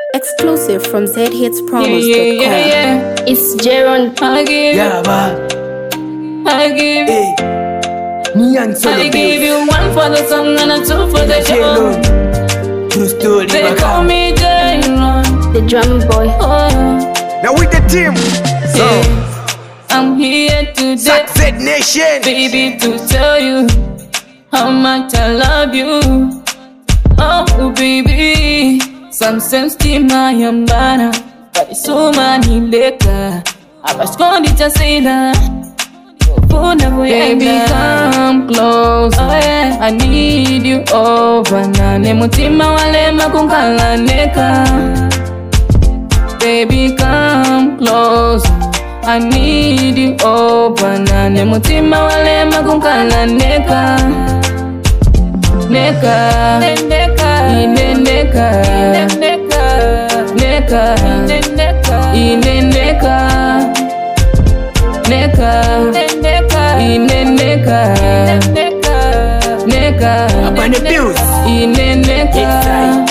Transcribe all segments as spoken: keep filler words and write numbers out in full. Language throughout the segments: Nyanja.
Exclusive from z hits promise dot com. Yeah, yeah, yeah, yeah. It's Jaron. I give, Yeah, man. I give, Hey. Me and Solo I give you one for the song and a two for the show. True story. They call me Jaron, The drum boy. oh, Now with the team. So, yeah. I'm here today, Success Nation. baby, to tell you how much I love you. Oh, baby, some sense stima yambana, but it's so many later. I was going to say that. Baby, come close. Oh, yeah. I need you over. Nane mutima wale makunkala neka. Baby, come close. I need you over. Nane mutima wale makunkala neka. Neka, neka, ine neka, neka, neka, ine neka, neka, ine neka, neka, Upon the bills. ine neka.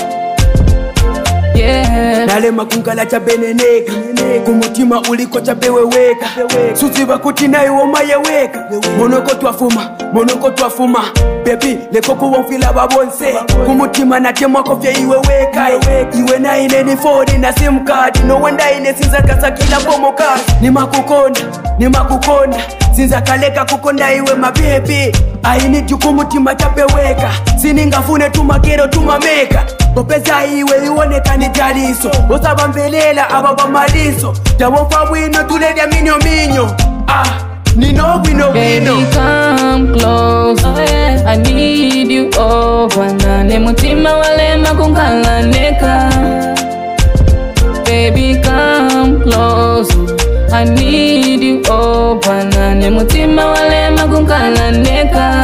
Yeah. Nale makunkala cha beneneka. Kumutima uliko cha beweweka. Suziba kuti nayo omayeweka. Monoko twafuma, monoko twafuma. Baby, leko kuwonfila babonse. Kumutima na temwa kofya iwe weka. Iwe na ine ni fodi na sim card. No wonder ine sinza kasa kila pomo card. Ni makukonda, ni makukonda. Sinza kaleka kukonda iwe mabebi. I need you kumutima chapeweka. Siningafune tumakero tumameka. Popeza iwe iwoneka ni jaliso. Osaba mvelela ababa maliso. Jawofa wino tulevya minyo minyo. Ah, nino wino wino. Baby, come close. Oh, yeah. I need you over. Nane mutima wale makunkala neka. Baby, come close. I need you over. Nane mutima wale makunkala neka.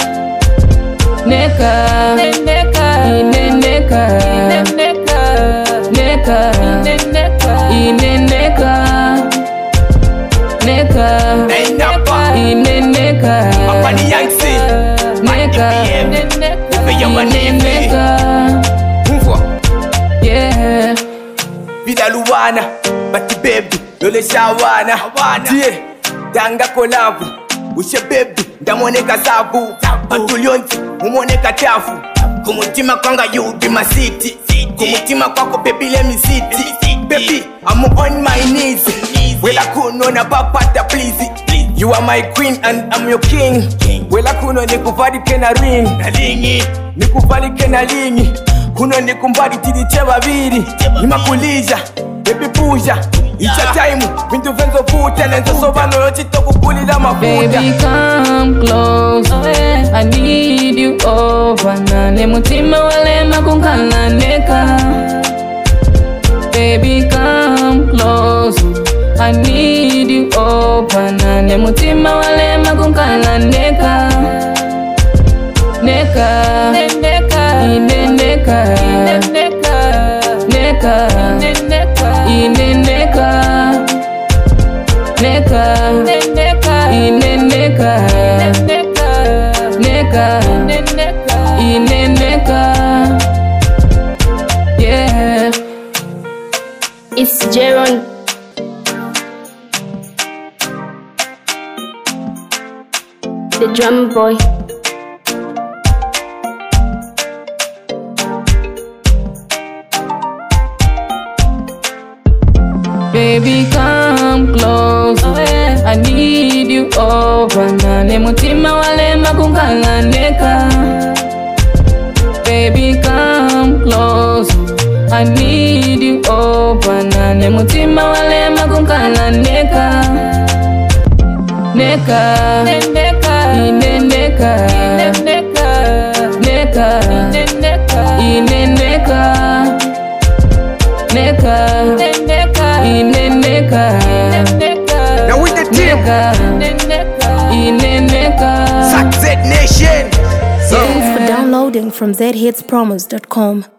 Neka, neka, ine neka, neka, neka, ine neka, neka, Hey, Napa. ine neka, Apani Yangtze. neka, Upe ya maneme. neka, Mvwa. yeah. Vida luwana. Bati baby. Lole shawana. Tie. Danga kolavu. Ushe baby. Ndamoneka sabu. Batulionti. Mumoneka tafu. Kumutima kwanga you be my city. Kumutima kwako baby let me sit. Baby, I'm on my knees. Wela kuno na papata please. You are my queen and I'm your king. Wela kuno nikuvalike na ring. Nikuvalike na lingi. Kuno nikumbali tiliche babiri. Nimakuliza, baby puja. It's a time, vintu venzo futa. Lenzo sobano yo chito kukulila mafuta. Baby, come close. Oh, yeah. I need you over. Nane mutima wale makunkala neka. Baby, come close. I need you over. Nane mutima wale makunkala neka. Neka, ine neka, neka, ine neka, neka, ine neka, neka, ine neka, yeah. It's Jaron. The drum boy. Baby, come close. Oh, yeah. I need you over. Nane mutima wale makunkala neka. Baby, come close. I need you over. Nane mutima wale makunkala neka. Neka, ine neka, neka, ine neka, neka, ine neka. Now with the team. Ine neka. Success Nation. So. Thanks for downloading from z hits promise dot com.